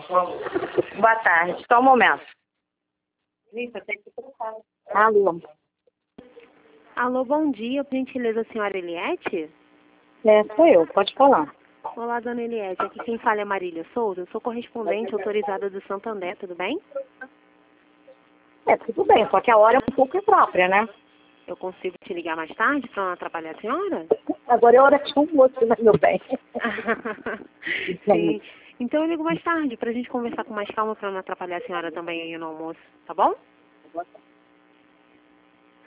Boa tarde, só um momento. Alô. Alô, bom dia, por gentileza, senhora Eliette? Sou eu, pode falar. Olá, dona Eliette, aqui quem fala é Marília Souza, eu sou correspondente autorizada do Santander, tudo bem? Tudo bem, só que a hora é um pouco imprópria, né? Eu consigo te ligar mais tarde para não atrapalhar a senhora? Agora é hora de almoço, né, meu bem? Sim, então eu ligo mais tarde pra gente conversar com mais calma para não atrapalhar a senhora também aí no almoço, tá bom?